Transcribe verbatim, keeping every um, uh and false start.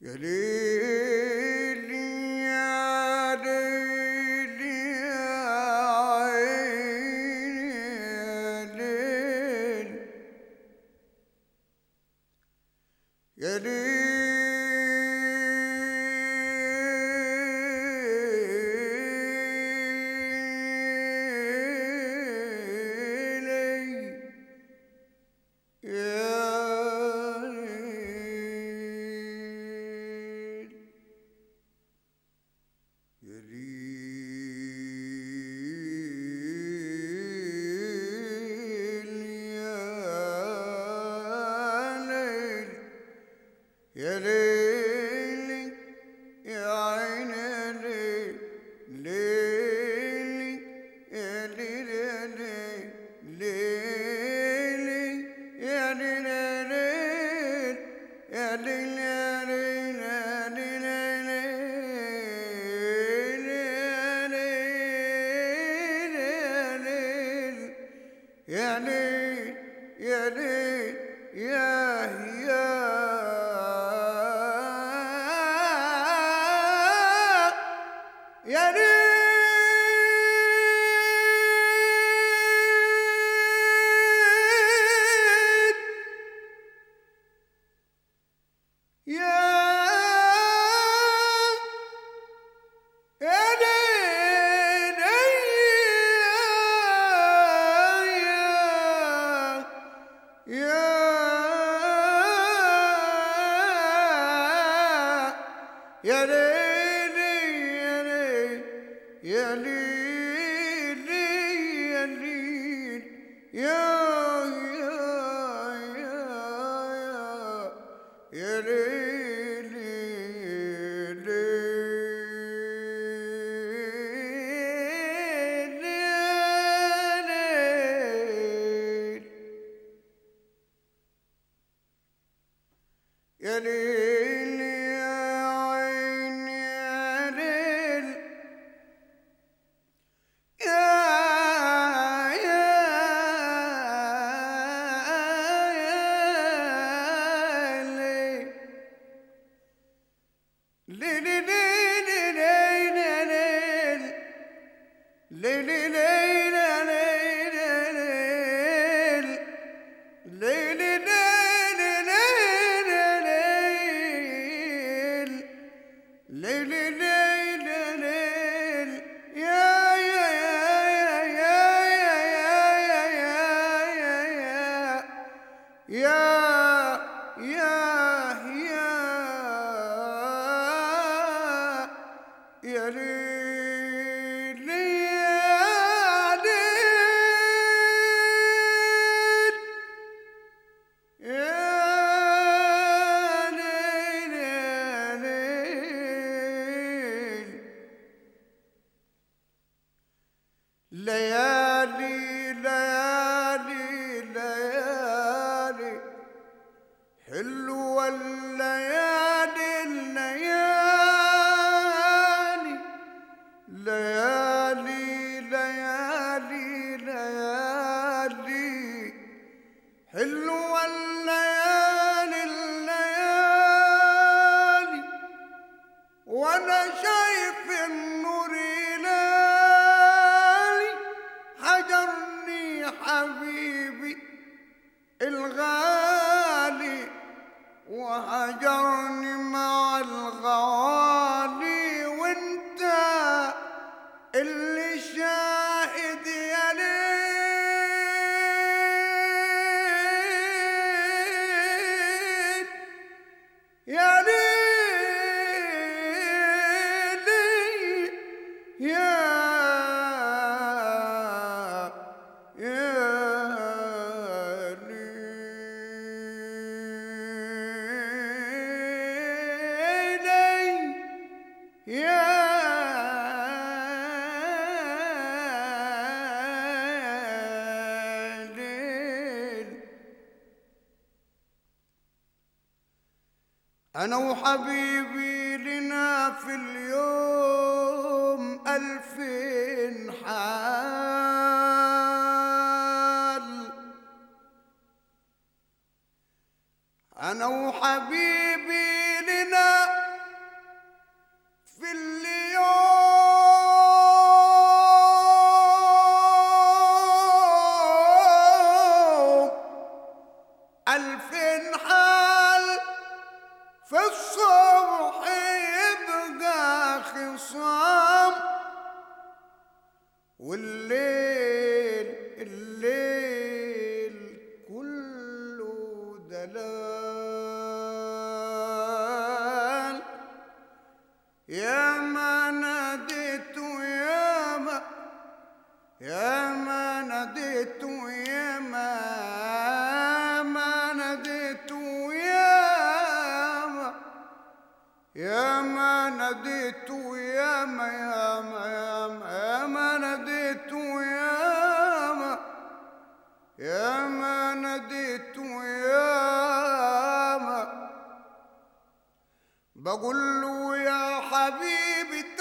يا ليل يا ليل يا عيني يا ليل يا ليل يا يا ليلي يا عيني ليلي يا ليلي ليلي يا ليلي يا ليلي يا ليل يا ليل يا يا يا ليل يا يا ليلي يا ليلي يا ليل يا يا يا ليلي يا ليل يا ليل يا ليل يا ليل يا ليل ليالي ليالي ليالي حلوة الليالي الليالي ليالي ليالي ليالي حلوة الليالي الليالي وانا شايف النور يلالي حجرني حبيبي الغالي وهجرني مع الغوالي وانت اللي شاهد يا ليل يا ليل يا أنا وحبيبي لنا في اليوم ألفين حال، أنا وحبيبي لنا في الصبح يبقى خصام، والليل الليل كله دلال. يا ما ناديت يا ما يا ما ناديت يا ما ما ناديت يا ما يا ما ناديت يا ما يا ما يا ما يا ما ناديت يا ما يا ما ناديت يا ما بقول له يا حبيبي